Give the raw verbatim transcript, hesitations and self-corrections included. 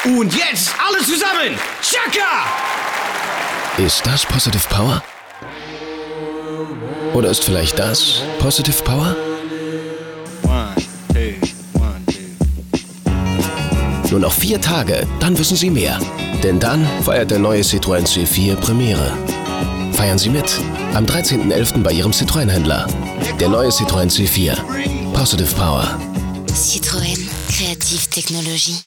Und jetzt alle zusammen. Chaka! Ist das Positive Power? Oder ist vielleicht das Positive Power? One, two, one, two. Nur noch vier Tage, dann wissen Sie mehr. Denn dann feiert der neue Citroën C vier Premiere. Feiern Sie mit. Am dreizehnten elften bei Ihrem Citroën-Händler. Der neue Citroën C vier. Positive Power. Citroën. Créative Technologie.